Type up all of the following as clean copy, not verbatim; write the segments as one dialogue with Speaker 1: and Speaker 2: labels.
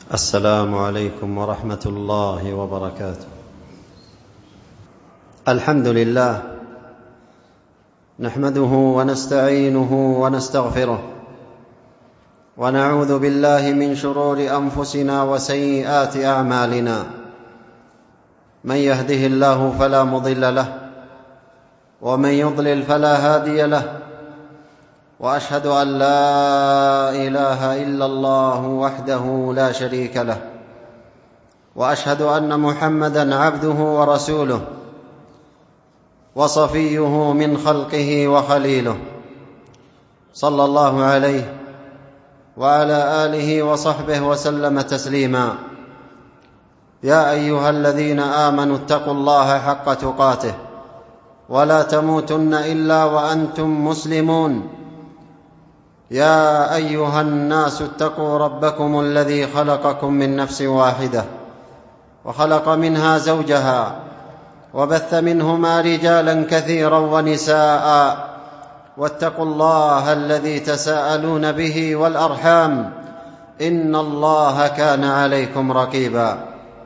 Speaker 1: السلام عليكم ورحمة الله وبركاته. الحمد لله نحمده ونستعينه ونستغفره، ونعوذ بالله من شرور أنفسنا وسيئات أعمالنا. من يهده الله فلا مضل له، ومن يضلل فلا هادي له، وأشهد أن لا إله إلا الله وحده لا شريك له، وأشهد أن محمدًا عبده ورسوله وصفيه من خلقه وخليله، صلى الله عليه وعلى آله وصحبه وسلم تسليما. يا أيها الذين آمنوا اتقوا الله حق تقاته ولا تموتن إلا وأنتم مسلمون. يا أيها الناس اتقوا ربكم الذي خلقكم من نفس واحدة، وخلق منها زوجها، وبث منهما رجالا كثيرا ونساء، واتقوا الله الذي تساءلون به والأرحام، إن الله كان عليكم رقيبا.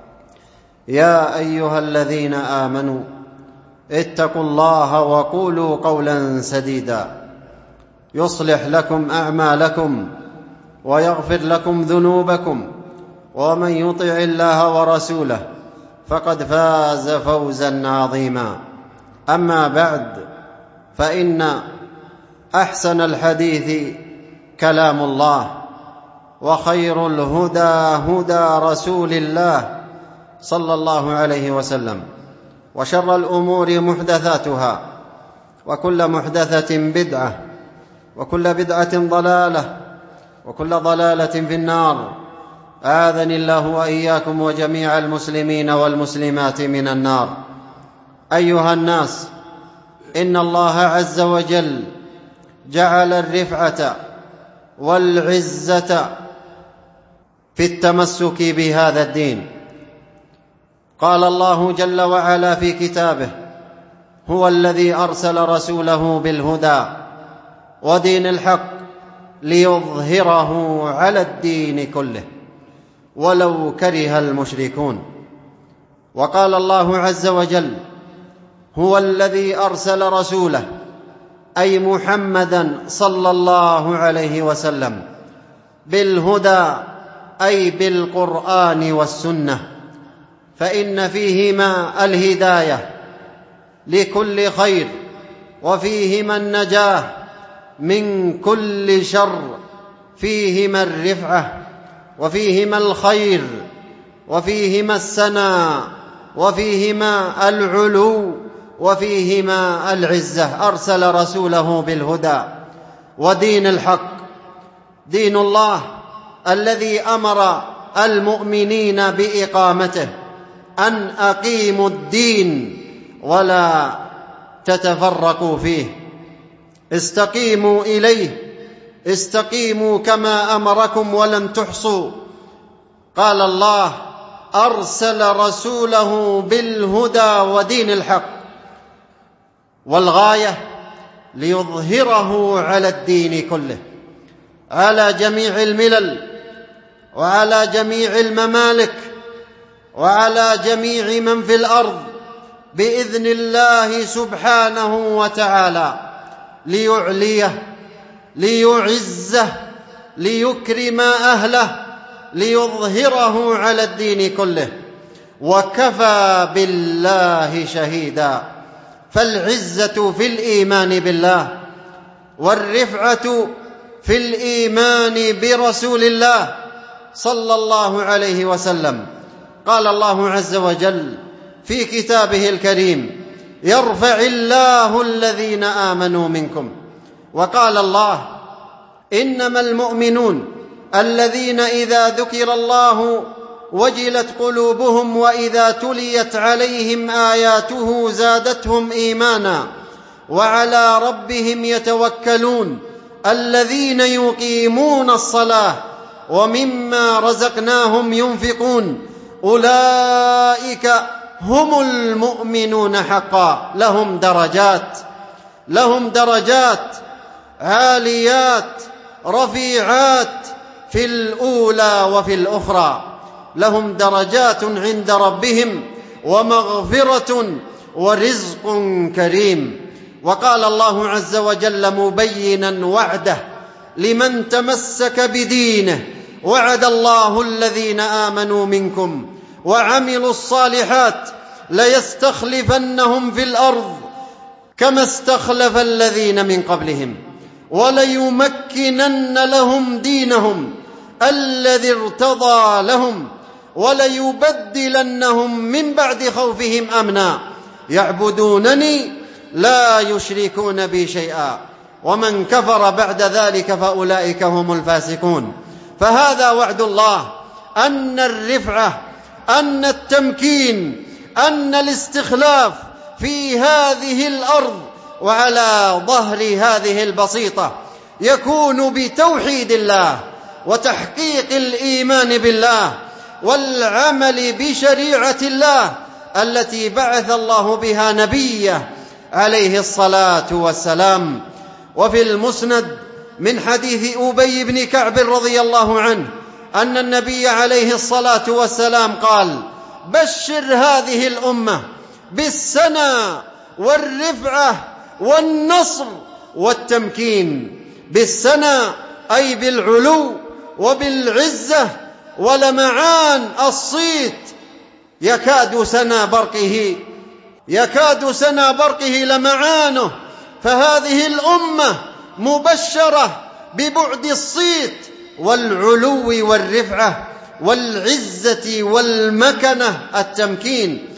Speaker 1: يا أيها الذين آمنوا اتقوا الله وقولوا قولا سديدا يصلح لكم أعمالكم ويغفر لكم ذنوبكم، ومن يطع الله ورسوله فقد فاز فوزا عظيما. أما بعد، فإن أحسن الحديث كلام الله، وخير الهدى هدى رسول الله صلى الله عليه وسلم، وشر الأمور محدثاتها، وكل محدثة بدعة، وكل بدعة ضلالة، وكل ضلالة في النار. أعاذني الله وإياكم وجميع المسلمين والمسلمات من النار. أيها الناس، إن الله عز وجل جعل الرفعة والعزة في التمسك بهذا الدين. قال الله جل وعلا في كتابه: هو الذي أرسل رسوله بالهدى ودين الحق ليظهره على الدين كله ولو كره المشركون. وقال الله عز وجل: هو الذي أرسل رسوله، أي محمدًا صلى الله عليه وسلم، بالهدى أي بالقرآن والسنة، فإن فيهما الهداية لكل خير، وفيهما النجاة من كل شر، فيهما الرفعة، وفيهما الخير، وفيهما السناء، وفيهما العلو، وفيهما العزة. أرسل رسوله بالهدى ودين الحق، دين الله الذي أمر المؤمنين بإقامته، أن أقيموا الدين ولا تتفرقوا فيه، استقيموا إليه، استقيموا كما أمركم ولن تحصوا. قال الله: أرسل رسوله بالهدى ودين الحق، والغاية ليظهره على الدين كله، على جميع الملل، وعلى جميع الممالك، وعلى جميع من في الأرض، بإذن الله سبحانه وتعالى، ليعليه، ليعزه، ليكرم أهله، ليظهره على الدين كله. وكفى بالله شهيدا. فالعزة في الإيمان بالله، والرفعة في الإيمان برسول الله صلى الله عليه وسلم. قال الله عز وجل في كتابه الكريم: يرفع الله الذين آمنوا منكم. وقال الله: إنما المؤمنون الذين إذا ذكر الله وجلت قلوبهم وإذا تليت عليهم آياته زادتهم إيمانا وعلى ربهم يتوكلون الذين يقيمون الصلاة ومما رزقناهم ينفقون أولئك هم المؤمنون حقا لهم درجات عاليات رفيعات في الأولى وفي الأخرى. لهم درجات عند ربهم ومغفرة ورزق كريم. وقال الله عز وجل مبينا وعده لمن تمسك بدينه: وعد الله الذين آمنوا منكم وعملوا الصالحات ليستخلفنهم في الأرض كما استخلف الذين من قبلهم وليمكنن لهم دينهم الذي ارتضى لهم وليبدلنهم من بعد خوفهم أمنا يعبدونني لا يشركون بي شيئا ومن كفر بعد ذلك فأولئك هم الفاسقون. فهذا وعد الله، أن الرفعة، أن التمكين، أن الاستخلاف في هذه الأرض وعلى ظهر هذه البسيطة يكون بتوحيد الله وتحقيق الإيمان بالله والعمل بشريعة الله التي بعث الله بها نبيه عليه الصلاة والسلام. وفي المسند من حديث أبي بن كعب رضي الله عنه أن النبي عليه الصلاة والسلام قال: بشر هذه الأمة بالسنى والرفعة والنصر والتمكين. بالسنى أي بالعلو وبالعزة ولمعان الصيت، يكاد سنا برقه لمعانه. فهذه الأمة مبشرة ببعد الصيت والعلو والرفعة والعزة والمكنة، التمكين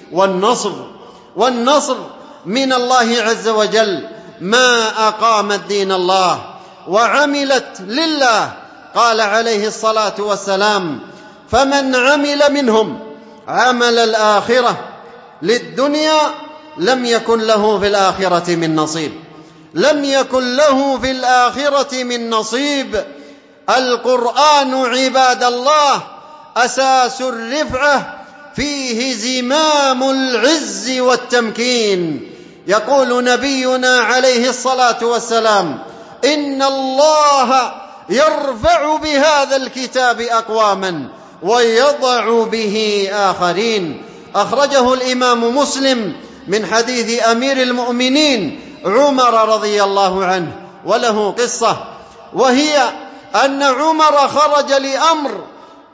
Speaker 1: والنصر من الله عز وجل ما أقامت دين الله وعملت لله. قال عليه الصلاة والسلام: فمن عمل منهم عمل الآخرة للدنيا لم يكن له في الآخرة من نصيب. لم يكن له في الآخرة من نصيب. القرآن عباد الله أساس الرفعة، فيه زمام العز والتمكين. يقول نبينا عليه الصلاة والسلام: إن الله يرفع بهذا الكتاب أقواما ويضع به آخرين. أخرجه الإمام مسلم من حديث أمير المؤمنين عمر رضي الله عنه، وله قصة، وهي أن عمر خرج لأمر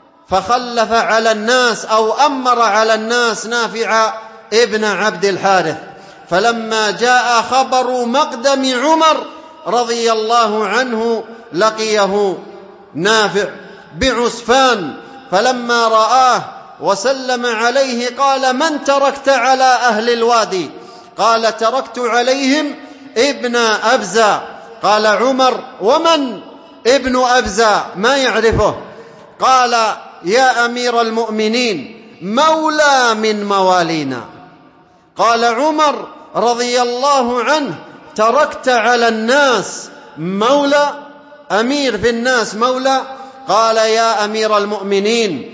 Speaker 1: فخلف على الناس أو أمر على الناس نافع ابن عبد الحارث. فلما جاء خبر مقدم عمر رضي الله عنه لقيه نافع بعسفان، فلما رآه وسلم عليه قال: من تركت على أهل الوادي؟ قال: تركت عليهم ابن أبزة. قال عمر: ومن ابن أبزة؟ ما يعرفه. قال: يا أمير المؤمنين، مولى من موالينا. قال عمر رضي الله عنه: تركت على الناس مولى؟ أمير في الناس مولى؟ قال: يا أمير المؤمنين،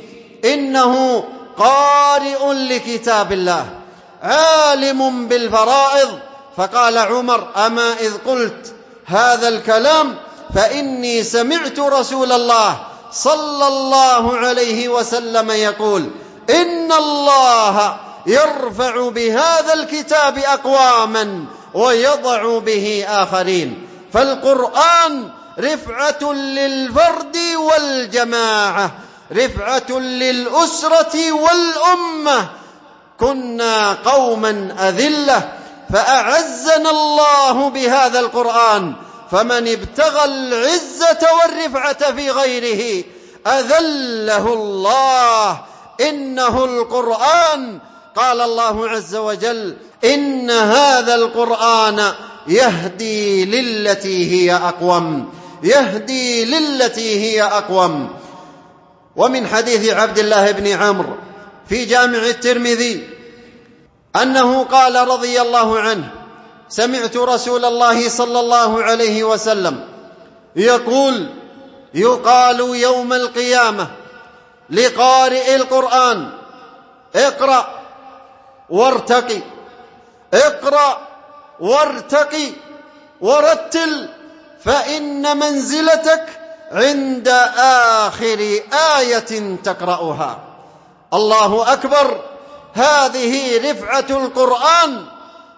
Speaker 1: إنه قارئ لكتاب الله عالم بالفرائض. فقال عمر: أما إذ قلت هذا الكلام فإني سمعت رسول الله صلى الله عليه وسلم يقول: إن الله يرفع بهذا الكتاب أقواما ويضع به آخرين. فالقرآن رفعة للفرد والجماعة، رفعة للأسرة والأمة. كنا قوما أذلة فأعزنا الله بهذا القرآن، فمن ابتغى العزة والرفعة في غيره أذله الله. إنه القرآن، قال الله عز وجل: إن هذا القرآن يهدي للتي هي أقوم، يهدي للتي هي أقوم. ومن حديث عبد الله بن عمرو في جامع الترمذي أنه قال رضي الله عنه: سمعت رسول الله صلى الله عليه وسلم يقول: يقال يوم القيامة لقارئ القرآن: اقرأ وارتقي، اقرأ وارتقي ورتل، فإن منزلتك عند آخر آية تقرأها. الله أكبر. هذه رفعة القرآن،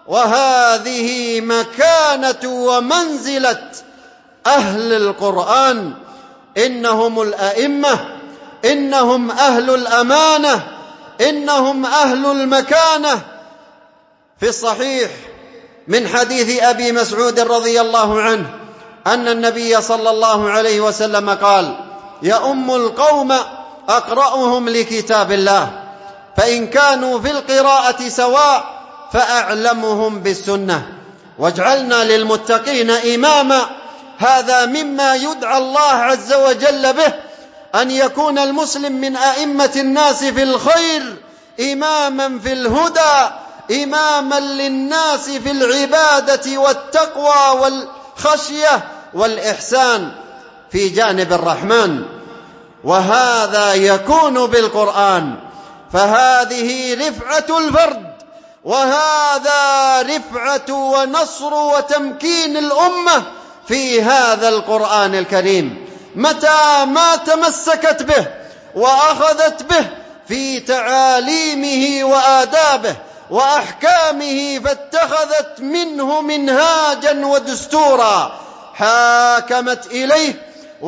Speaker 1: وهذه مكانة ومنزلة أهل القرآن. إنهم الأئمة، إنهم أهل الأمانة، إنهم أهل المكانة. في الصحيح من حديث أبي مسعود رضي الله عنه أن النبي صلى الله عليه وسلم قال: يؤم القوم أقرأهم لكتاب الله، فإن كانوا في القراءة سواء فأعلمهم بالسنة. واجعلنا للمتقين إماما. هذا مما يدعى الله عز وجل به، أن يكون المسلم من أئمة الناس في الخير، إماما في الهدى، إماما للناس في العبادة والتقوى والخشية والإحسان في جانب الرحمن. وهذا يكون بالقرآن. فهذه رفعة الفرد، وهذا رفعة ونصر وتمكين الأمة في هذا القرآن الكريم. متى ما تمسكت به وأخذت به في تعاليمه وآدابه وأحكامه، فاتخذت منه منهاجا ودستورا، حاكمت إليه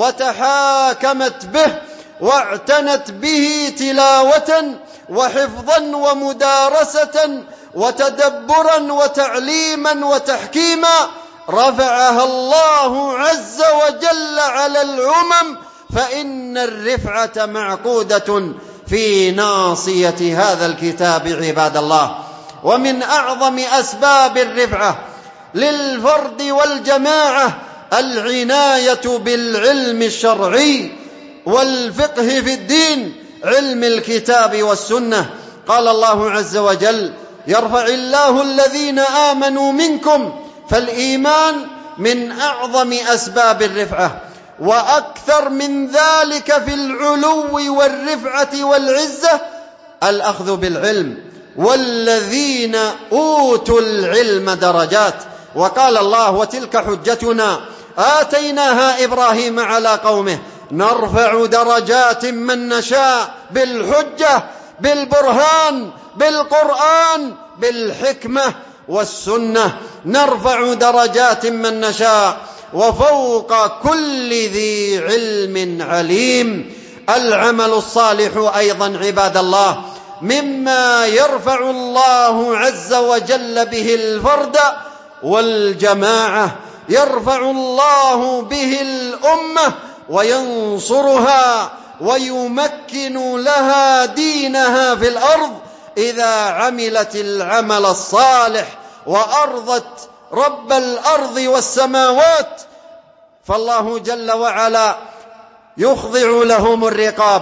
Speaker 1: وتحاكمت به، واعتنت به تلاوة وحفظا ومدارسة وتدبرا وتعليما وتحكيما، رفعها الله عز وجل على الأمم. فإن الرفعة معقودة في ناصية هذا الكتاب عباد الله. ومن أعظم أسباب الرفعة للفرد والجماعة العناية بالعلم الشرعي والفقه في الدين، علم الكتاب والسنة. قال الله عز وجل: يرفع الله الذين آمنوا منكم. فالإيمان من أعظم أسباب الرفعة، وأكثر من ذلك في العلو والرفعة والعزة الأخذ بالعلم. والذين أوتوا العلم درجات. وقال الله: وتلك حجتنا آتيناها إبراهيم على قومه نرفع درجات من نشاء، بالحجة، بالبرهان، بالقرآن، بالحكمة والسنة. نرفع درجات من نشاء وفوق كل ذي علم عليم. العمل الصالح أيضا عباد الله مما يرفع الله عز وجل به الفرد والجماعة، يرفع الله به الأمة وينصرها ويمكن لها دينها في الأرض إذا عملت العمل الصالح وأرضت رب الأرض والسماوات. فالله جل وعلا يخضع لهم الرقاب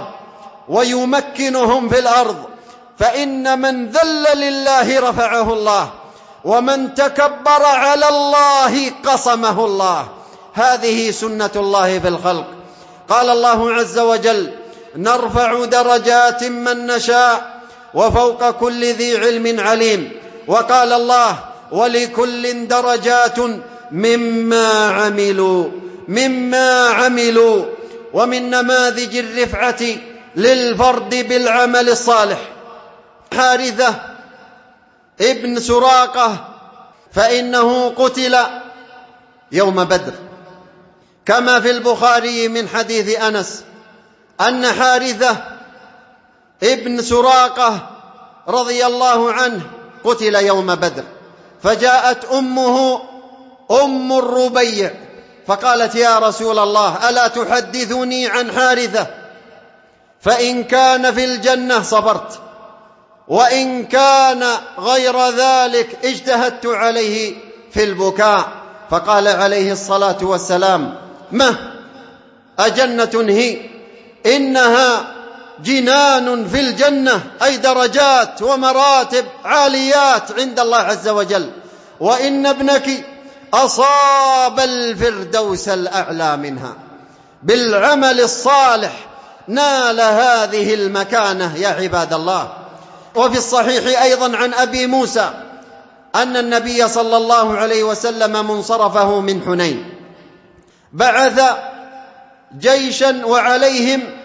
Speaker 1: ويمكنهم في الأرض. فإن من ذل لله رفعه الله، ومن تكبر على الله قصمه الله. هذه سنة الله في الخلق. قال الله عز وجل: نرفع درجات من نشاء وفوق كل ذي علم عليم. وقال الله: ولكل درجات مما عملوا. ومن نماذج الرفعة للفرد بالعمل الصالح حارثة ابن سراقة، فإنه قتل يوم بدر، كما في البخاري من حديث أنس أن حارثة ابن سراقة رضي الله عنه قتل يوم بدر، فجاءت أمه أم الربيع فقالت: يا رسول الله، ألا تحدثني عن حارثة؟ فإن كان في الجنة صبرت، وإن كان غير ذلك اجتهدت عليه في البكاء. فقال عليه الصلاة والسلام: ما أجنة هي؟ إنها جنان في الجنة، أي درجات ومراتب عاليات عند الله عز وجل. وإن ابنك أصاب الفردوس الأعلى منها. بالعمل الصالح نال هذه المكانة يا عباد الله. وفي الصحيح أيضا عن أبي موسى أن النبي صلى الله عليه وسلم منصرفه من حنين بعث جيشا وعليهم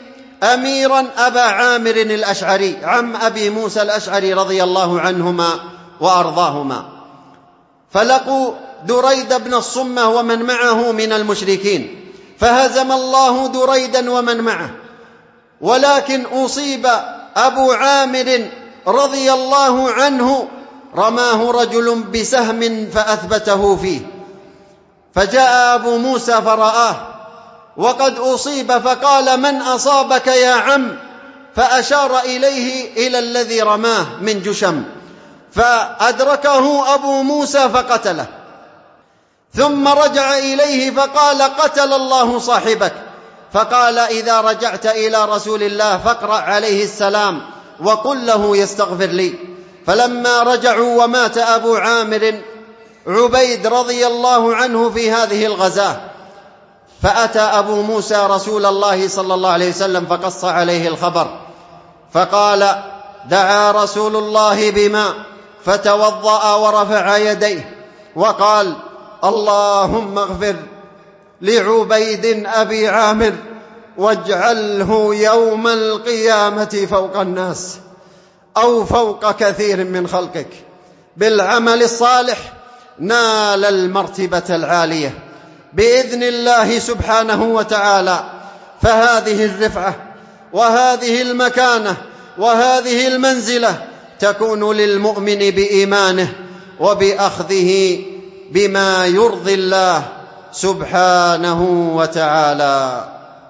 Speaker 1: أميرا أبا عامر الأشعري عم أبي موسى الأشعري رضي الله عنهما وأرضاهما، فلقوا دريد بن الصمة ومن معه من المشركين، فهزم الله دريدا ومن معه، ولكن أصيب أبو عامر رضي الله عنه، رماه رجل بسهم فأثبته فيه، فجاء أبو موسى فرآه وقد أصيب فقال: من أصابك يا عم؟ فأشار إليه إلى الذي رماه من جشم، فأدركه أبو موسى فقتله، ثم رجع إليه فقال: قتل الله صاحبك. فقال: إذا رجعت إلى رسول الله فاقرأ عليه السلام وقل له يستغفر لي. فلما رجعوا ومات أبو عامر عبيد رضي الله عنه في هذه الغزاة، فأتى أبو موسى رسول الله صلى الله عليه وسلم فقص عليه الخبر، فقال: دعا رسول الله بماء فتوضأ ورفع يديه وقال: اللهم اغفر لعبيد أبي عامر واجعله يوم القيامة فوق الناس أو فوق كثير من خلقك. بالعمل الصالح نال المرتبة العالية بإذن الله سبحانه وتعالى. فهذه الرفعة وهذه المكانة وهذه المنزلة تكون للمؤمن بإيمانه وبأخذه بما يرضي الله سبحانه وتعالى.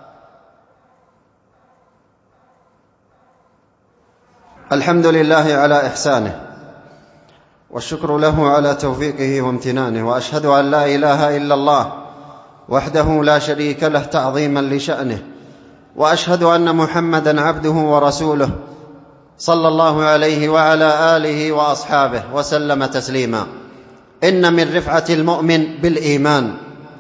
Speaker 1: الحمد لله على إحسانه، والشكر له على توفيقه وامتنانه، وأشهد أن لا إله إلا الله وحده لا شريك له تعظيما لشأنه، وأشهد أن محمدا عبده ورسوله صلى الله عليه وعلى آله وأصحابه وسلم تسليما. إن من رفعة المؤمن بالإيمان،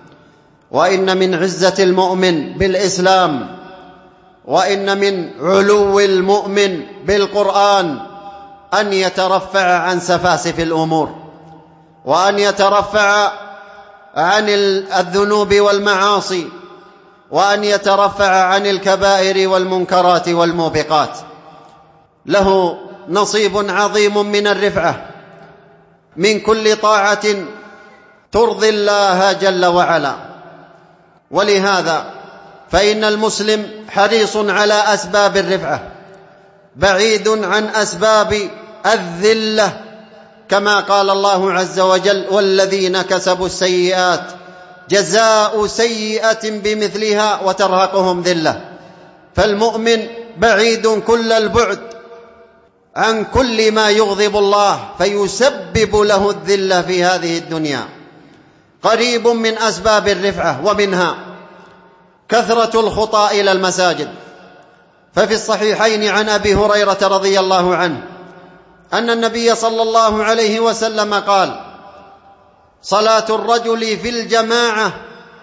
Speaker 1: وإن من عزة المؤمن بالإسلام، وإن من علو المؤمن بالقرآن أن يترفع عن سفاسف الأمور، وأن يترفع عن الذنوب والمعاصي، وأن يترفع عن الكبائر والمنكرات والموبقات. له نصيب عظيم من الرفعة من كل طاعة ترضي الله جل وعلا. ولهذا فإن المسلم حريص على أسباب الرفعة، بعيد عن أسباب الذلة، كما قال الله عز وجل: والذين كسبوا السيئات جزاء سيئة بمثلها وترهقهم ذلة. فالمؤمن بعيد كل البعد عن كل ما يغضب الله فيسبب له الذلة في هذه الدنيا. قريب من أسباب الرفعة، ومنها كثرة الخطى إلى المساجد. ففي الصحيحين عن أبي هريرة رضي الله عنه أن النبي صلى الله عليه وسلم قال: صلاة الرجل في الجماعة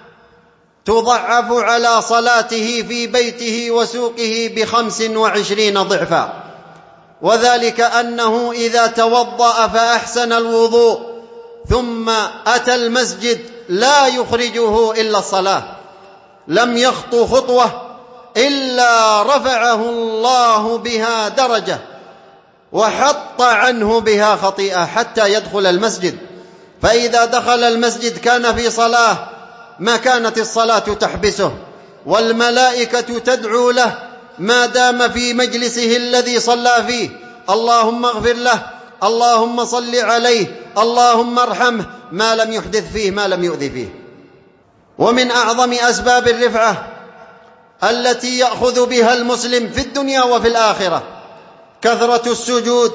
Speaker 1: تضعف على صلاته في بيته وسوقه 25 ضعفا، وذلك أنه إذا توضأ فأحسن الوضوء ثم أتى المسجد لا يخرجه إلا الصلاة لم يخطو خطوة إلا رفعه الله بها درجة وحط عنه بها خطيئة حتى يدخل المسجد. فإذا دخل المسجد كان في صلاة ما كانت الصلاة تحبسه، والملائكة تدعو له ما دام في مجلسه الذي صلى فيه: اللهم اغفر له، اللهم صل عليه، اللهم ارحمه، ما لم يحدث فيه، ما لم يؤذي فيه. ومن أعظم أسباب الرفعة التي يأخذ بها المسلم في الدنيا وفي الآخرة كثرة السجود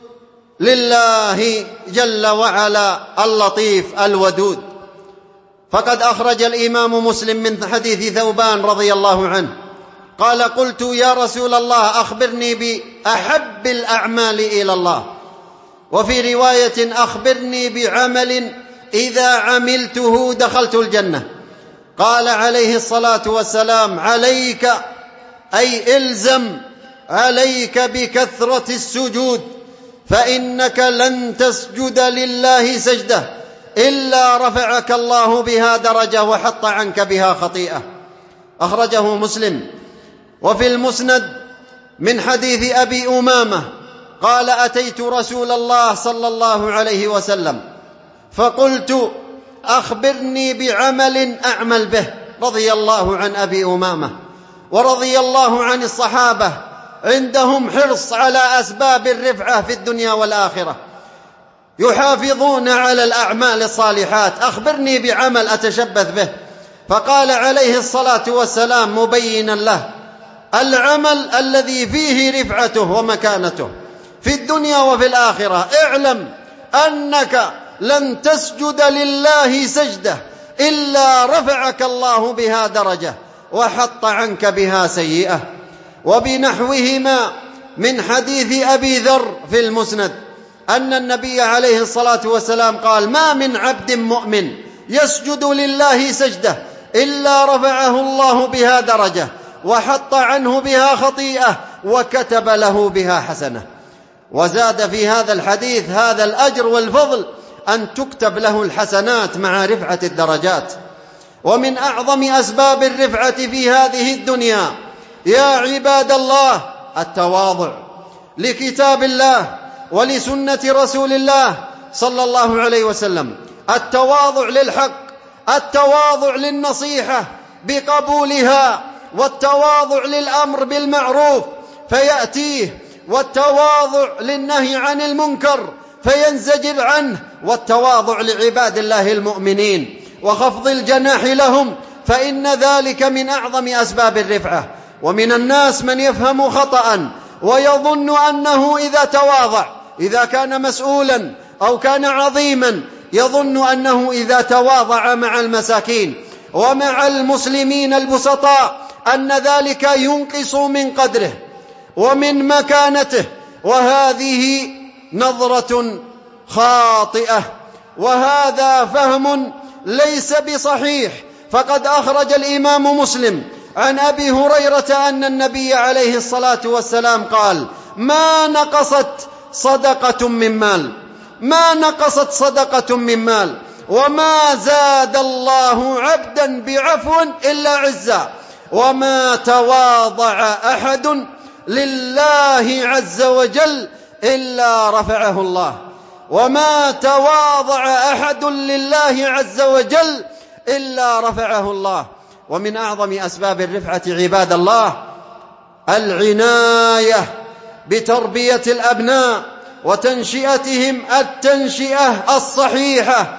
Speaker 1: لله جل وعلا اللطيف الودود. فقد أخرج الإمام مسلم من حديث ثوبان رضي الله عنه قال: قلت يا رسول الله أخبرني بأحب الأعمال إلى الله، وفي رواية أخبرني بعمل إذا عملته دخلت الجنة. قال عليه الصلاة والسلام: عليك، أي إلزم عليك بكثرة السجود، فإنك لن تسجد لله سجدة إلا رفعك الله بها درجة وحط عنك بها خطيئة. أخرجه مسلم وفي المسند من حديث أبي أمامة قال: أتيت رسول الله صلى الله عليه وسلم فقلت: أخبرني بعمل أعمل به. رضي الله عن أبي أمامة ورضي الله عن الصحابة، عندهم حرص على أسباب الرفعة في الدنيا والآخرة، يحافظون على الأعمال الصالحات. أخبرني بعمل أتشبث به. فقال عليه الصلاة والسلام مبينا له العمل الذي فيه رفعته ومكانته في الدنيا وفي الآخرة: اعلم أنك لن تسجد لله سجدة إلا رفعك الله بها درجة وحط عنك بها سيئة. وبنحوهما من حديث أبي ذر في المسند أن النبي عليه الصلاة والسلام قال: ما من عبد مؤمن يسجد لله سجدة إلا رفعه الله بها درجة وحط عنه بها خطيئة وكتب له بها حسنة. وزاد في هذا الحديث هذا الأجر والفضل أن تكتب له الحسنات مع رفعة الدرجات. ومن أعظم أسباب الرفعة في هذه الدنيا يا عباد الله التواضع لكتاب الله ولسنة رسول الله صلى الله عليه وسلم، التواضع للحق، التواضع للنصيحة بقبولها، والتواضع للأمر بالمعروف فيأتيه، والتواضع للنهي عن المنكر فينزجر عنه، والتواضع لعباد الله المؤمنين وخفض الجناح لهم، فإن ذلك من أعظم أسباب الرفعة. ومن الناس من يفهم خطأ ويظن أنه إذا تواضع، إذا كان مسؤولا أو كان عظيما، يظن أنه إذا تواضع مع المساكين ومع المسلمين البسطاء أن ذلك ينقص من قدره ومن مكانته، وهذه نظرة خاطئة، وهذا فهم ليس بصحيح. فقد أخرج الإمام مسلم عن أبي هريرة أن النبي عليه الصلاة والسلام قال: ما نقصت صدقة من مال، ما نقصت صدقة من مال، وما زاد الله عبدا بعفو إلا عزا، وما تواضع أحد لله عز وجل إلا رفعه الله، وما تواضع أحد لله عز وجل إلا رفعه الله. ومن أعظم أسباب الرفعة عباد الله العناية بتربية الأبناء وتنشئتهم التنشئة الصحيحة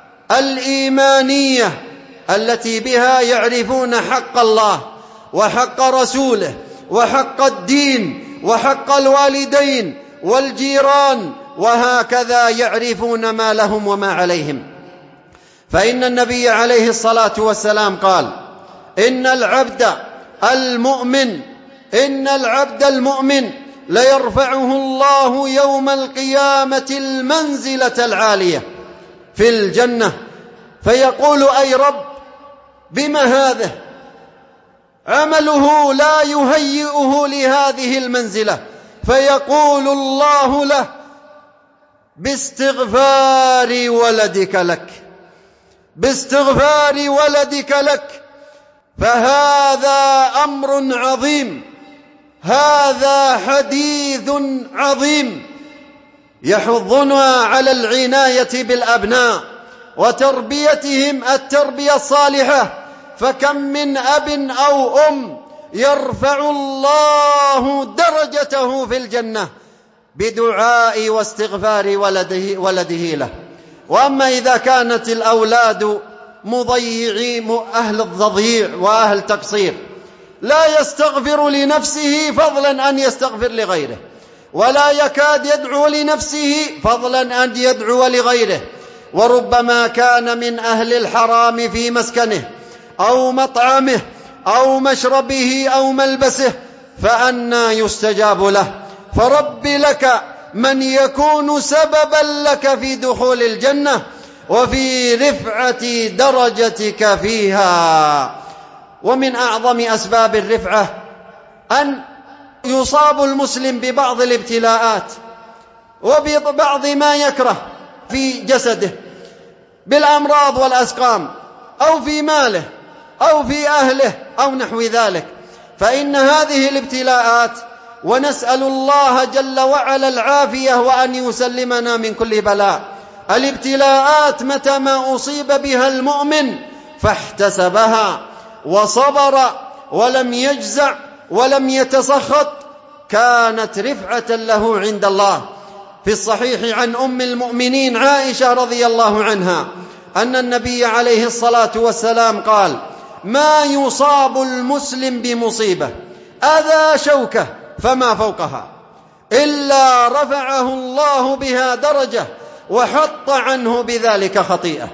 Speaker 1: الإيمانية التي بها يعرفون حق الله وحق رسوله وحق الدين وحق الوالدين والجيران، وهكذا يعرفون ما لهم وما عليهم. فإن النبي عليه الصلاة والسلام قال: إن العبد المؤمن ليرفعه الله يوم القيامة المنزلة العالية في الجنة، فيقول: أي رب، بما هذا؟ عمله لا يهيئه لهذه المنزلة، فيقول الله له: باستغفار ولدك لك، باستغفار ولدك لك. فهذا أمر عظيم، هذا حديث عظيم يحضنا على العناية بالأبناء وتربيتهم التربية الصالحة. فكم من أب أو أم يرفع الله درجته في الجنة بدعاء واستغفار ولده له. وأما إذا كانت الأولاد مضيعين، أهل التضييع وأهل تقصير، لا يستغفر لنفسه فضلا أن يستغفر لغيره، ولا يكاد يدعو لنفسه فضلا أن يدعو لغيره، وربما كان من أهل الحرام في مسكنه أو مطعمه أو مشربه أو ملبسه، فأنى يستجاب له؟ فرب لك من يكون سببا لك في دخول الجنة وفي رفعة درجتك فيها. ومن أعظم أسباب الرفعة أن يصاب المسلم ببعض الابتلاءات وببعض ما يكره في جسده بالأمراض والأسقام، أو في ماله أو في أهله أو نحو ذلك، فإن هذه الابتلاءات، ونسأل الله جل وعلا العافية وأن يسلمنا من كل بلاء، الابتلاءات متى ما أصيب بها المؤمن فاحتسبها وصبر ولم يجزع ولم يتسخط كانت رفعة له عند الله. في الصحيح عن أم المؤمنين عائشة رضي الله عنها أن النبي عليه الصلاة والسلام قال: ما يصاب المسلم بمصيبة أذى شوكة فما فوقها إلا رفعه الله بها درجة وحط عنه بذلك خطيئة.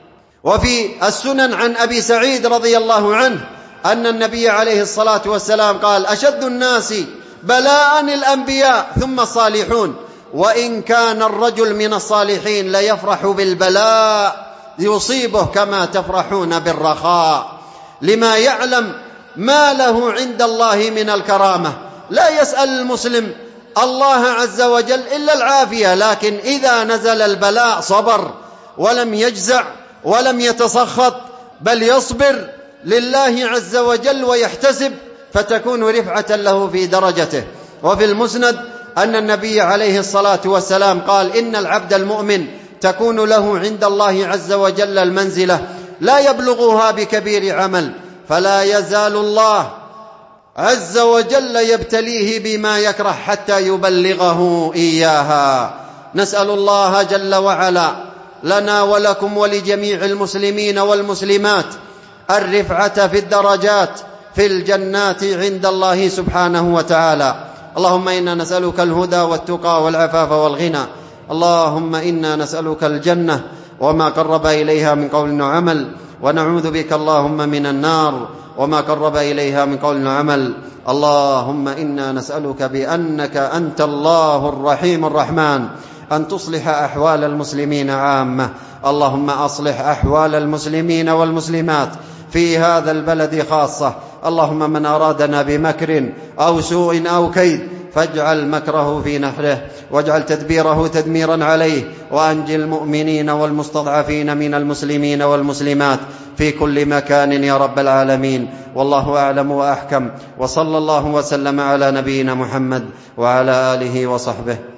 Speaker 1: وفي السنن عن أبي سعيد رضي الله عنه أن النبي عليه الصلاة والسلام قال: أشد الناس بلاء الأنبياء ثم الصالحون، وإن كان الرجل من الصالحين ليفرح بالبلاء يصيبه كما تفرحون بالرخاء، لما يعلم ما له عند الله من الكرامة. لا يسأل المسلم الله عز وجل إلا العافية، لكن إذا نزل البلاء صبر ولم يجزع ولم يتسخط، بل يصبر لله عز وجل ويحتسب، فتكون رفعة له في درجته. وفي المسند أن النبي عليه الصلاة والسلام قال: إن العبد المؤمن تكون له عند الله عز وجل المنزلة لا يبلغها بكبير عمل، فلا يزال الله عز وجل يبتليه بما يكره حتى يبلغه إياها. نسأل الله جل وعلا لنا ولكم ولجميع المسلمين والمسلمات الرفعة في الدرجات في الجنات عند الله سبحانه وتعالى. اللهم إنا نسألك الهدى والتقى والعفاف والغنى. اللهم إنا نسألك الجنة وما قرب إليها من قول وعمل، ونعوذ بك اللهم من النار وما قرب إليها من قول وعمل. اللهم إنا نسألك بأنك أنت الله الرحيم الرحمن أن تصلح أحوال المسلمين عامة. اللهم أصلح أحوال المسلمين والمسلمات في هذا البلد خاصة. اللهم من أرادنا بمكر أو سوء أو كيد فاجعل مكره في نحره، واجعل تدبيره تدميرا عليه، وأنجي المؤمنين والمستضعفين من المسلمين والمسلمات في كل مكان يا رب العالمين. والله أعلم وأحكم، وصلى الله وسلم على نبينا محمد وعلى آله وصحبه.